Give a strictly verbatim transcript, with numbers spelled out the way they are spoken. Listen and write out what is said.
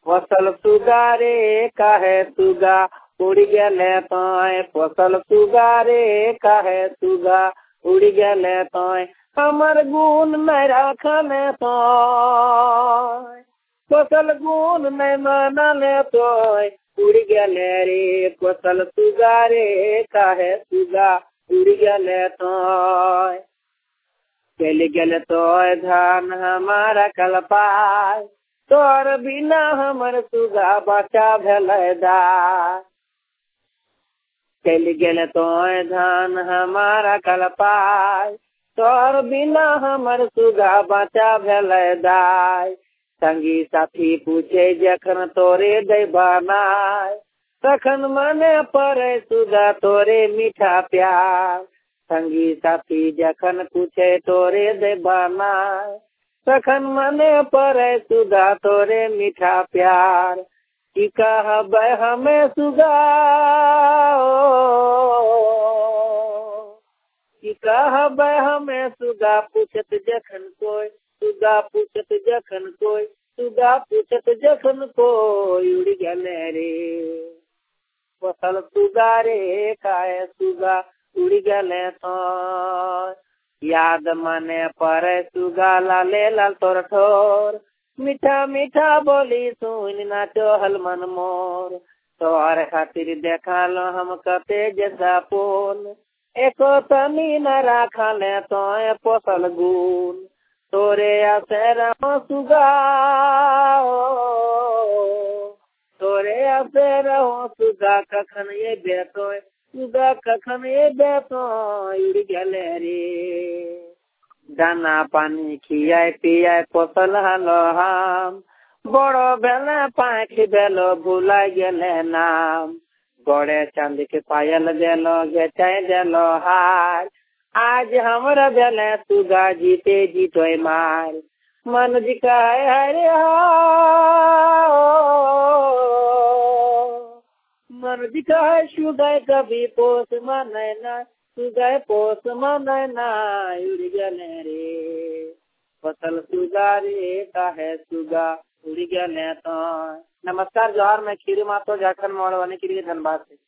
फसल सुगा रे काहे सुगा उड़ गेले तोय, फसल सुगा रे काहे सुगा उड़ गेले तोय, हमर गुण नहीं रखले तोय, फसल गुण नहीं मानले तोय उड़ गेले रे, फसल सुगा रे काहे सुगा उड़ गेले तोय। चल गेल तोय धान हमारा कलपाय, तोर बिना हमर सुगा बचा भेलै दाय। चल गेल तोय धान हमारा कलपाय, तोर बिना हमर सुगा बचा भेलै दाय। संगी साथी पूछे जखन तोरे दै बनाय, तखन मने पड़े सुगा तोरे मीठा प्यार। संगी साथी जखन पूछे तोरे दे बनाय, तखन मने पड़े सुगा तोरे मीठा प्यार। की कहबै हमें सुगा की कहबै हमें सुगा पूछत जखन कोई, सुगा पूछत जखन कोई, सुगा पूछत जखन कोई उड़ गेले रे, फसल सुगा रे काहे सुगा उड़ गेले तोय। याद मने पड़े सुगा लाले लाल तोर ठोर, मीठा मीठा बोली सुन नाचो हल मन मोर। तोहर खातिर देखल हम कते जैसा पोल, एको तनी न राखले तोय पोसल गुण। तोरे आसे रहो सुगा तोरे आसे रहो सुगा कखन ये बेतोय, सुगा कखन ये बेतोय उड़ गेले रे। दाना पानी खियाए पियाए पोसल हलो हम, बड़ो भेले पाँख भेलो भुला गेले नाम। गड़े चांद के पायल देलो घेचाई देलो हार, आज हमरा भेले सुगा जीते जीतोय मार। मन जी कहे हरे हो मन जी कहे सुगा कभी पोस माने ना, सुगा पोस माने ना उड़ गेले रे, फसल सुगा रे काहे सुगा उड़ गेले तोय। नमस्कार जोहार, मैं खीरू मातो झारखंड मोड़वानी के लिए धनबाद से।